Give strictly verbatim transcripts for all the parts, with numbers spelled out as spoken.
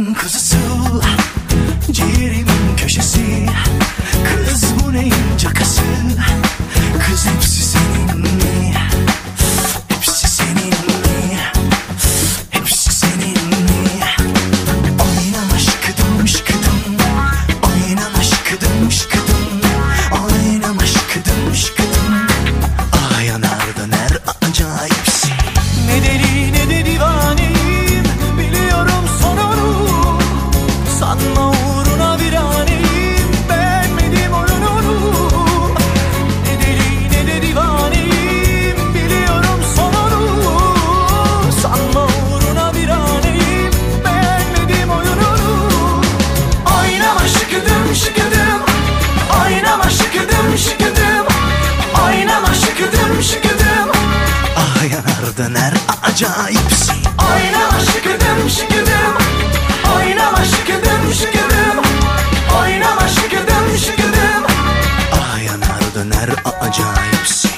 Anasının kuzusu, ciğerimin köşesi. Kız bu neyin cakası? Kız hepsi senin mi? Hepsi senin mi? Hepsi senin mi? Oynama şıkıdım şıkıdım, oynama şıkıdım şıkıdım, oynama şıkıdım şıkıdım. Ah yanar döner acayipsin. Ne deli ne de divaneyim, biliyorum sonunu. Sanma uğruna viraneyim, beğenmedim oyununu. Ne deli ne de divaneyim, biliyorum sonunu. Sanma uğruna viraneyim, beğenmedim oyununu. Oynama şıkıdım şıkıdım, oynama şıkıdım şıkıdım, oynama şıkıdım şıkıdım. Ah yanar döner acayipsin. Oynama şıkıdım şıkıdım, oynama şıkıdım şıkıdım, oynama şıkıdım şıkıdım. Ah yanar döner acayipsin.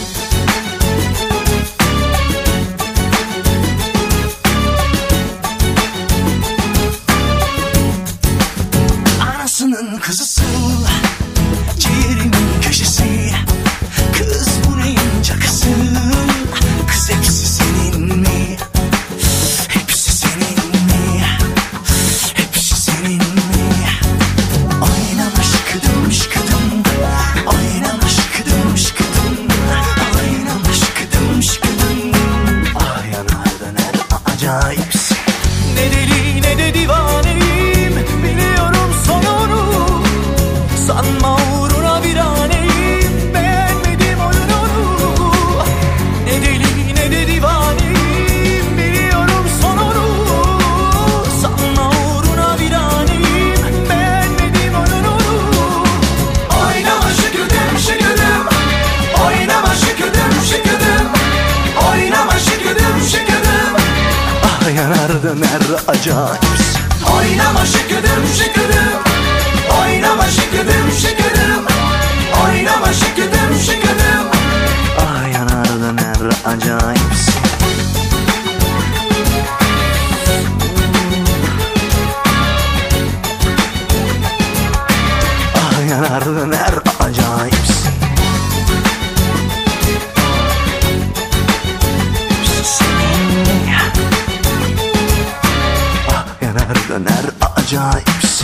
Anasının kuzusu, ciğerimin köşesi. Kız bu neyin cakası? Kız hepsi senin mi? Hepsi senin mi? Hepsi senin mi? Oynama şıkıdım şıkıdım, oynama şıkıdım şıkıdım, oynama şıkıdım şıkıdım. Ah yanar döner acayipsin. Ne deli ne de divaneyim, biliyorum sonunu. Sanma uğruna viraneyim, beğenmedim oyununu. Ne deli ne de divaneyim, biliyorum sonunu. Sanma uğruna viraneyim, beğenmedim oyununu. Oynama şıkıdım şıkıdım, oynama şıkıdım şıkıdım, oynama şıkıdım şıkıdım. Ah yanar döner acayipsin. Oynama şıkıdım şıkıdım, oynama şıkıdım şıkıdım, oynama şıkıdım şıkıdım. Ah yanar döner acayipsin. Ah yanar döner acayipsin. Senin mi? Ah yanar döner acayipsin.